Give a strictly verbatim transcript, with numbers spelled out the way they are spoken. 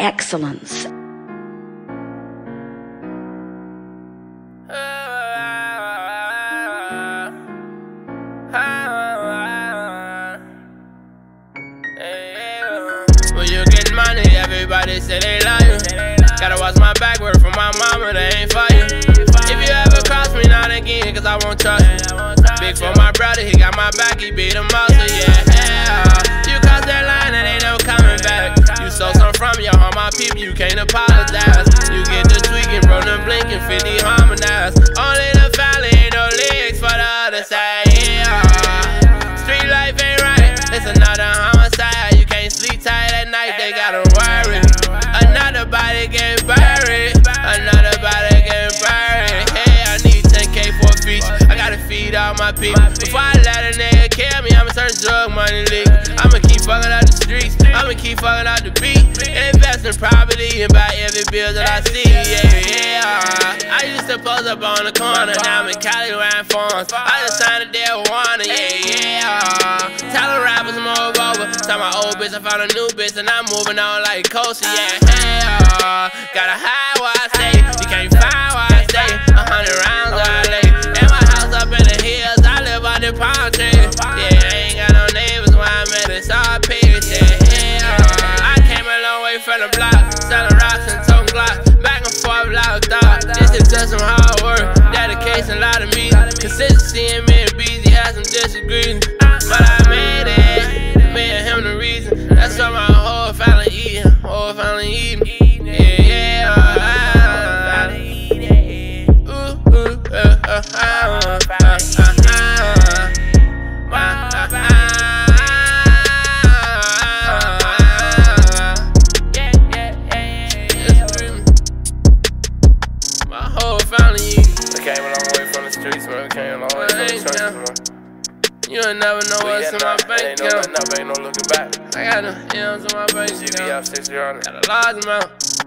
excellence. When you get money, everybody say they love you. Gotta watch my back, word from my mama, they ain't for you. If you ever cross me, not again, cause I won't trust you. Big for my brother, he got my back, he beat him up, so yeah, yeah. You cross that line and ain't no coming back. You stole some from your home, my people, you can't apologize. You get the tweaking, bro, them blinking, fifty harmonize. Only the family, ain't no legs for the other side, yeah. Street life ain't right, it's another homicide. You can't sleep tight at night, they gotta worry. Another body get buried, another body get buried. Hey, I need ten K for a feature, I gotta feed all my people. Before I let a nigga kill me, I'ma turn drug money legal. I'ma keep fucking out the streets, I'ma keep fucking out the beat. Invest in property and buy every bill that I see, yeah, yeah. I used to post up on the corner, now I'm in Cali riding phones. I just signed a deal with Warner, yeah, yeah. Tell the rappers move over, tell my old bitch I found a new bitch and I'm moving on like Coastal, yeah, yeah. Gotta hide where I stay, you can't find where I stay. A hundred rounds where I lay, and my house up in the hills, I live by the palm trees. Yeah, I ain't got no neighbors where I'm at, it's all peace, yeah, yeah. I came a long way from the block, selling rocks and toting glocks, back and forth locked up. This is just some hard work, dedication, a lot of me. Consistency and me and busy had some disagreements, but I made it, me and him the reason. That's why my whole family eating, whole family eating. Yeah, yeah, uh, ooh, ooh, uh, uh, uh, uh, uh, my whole family eating. We came a long way from the streets, man. We came a long way from the churches, man. You'll never know what's in my bank account. Ain't no looking back. I got the M's in my bank G B account. F six hundred. Got a large amount.